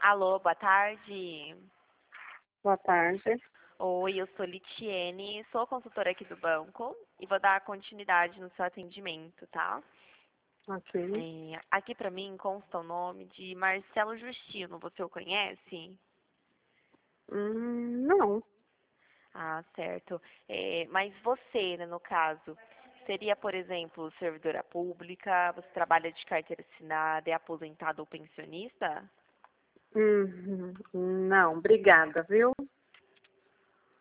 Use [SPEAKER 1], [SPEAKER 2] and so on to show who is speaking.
[SPEAKER 1] Alô, boa tarde.
[SPEAKER 2] Boa tarde.
[SPEAKER 1] Oi, eu sou Litiene, sou consultora aqui do banco e vou dar continuidade no seu atendimento, tá?
[SPEAKER 2] Ok.
[SPEAKER 1] Aqui para mim consta o nome de Marcelo Justino, você o conhece?
[SPEAKER 2] Não.
[SPEAKER 1] Ah, certo. Mas você, né, no caso, seria, por exemplo, servidora pública, você trabalha de carteira assinada, é aposentado ou pensionista?
[SPEAKER 2] Não, obrigada, viu?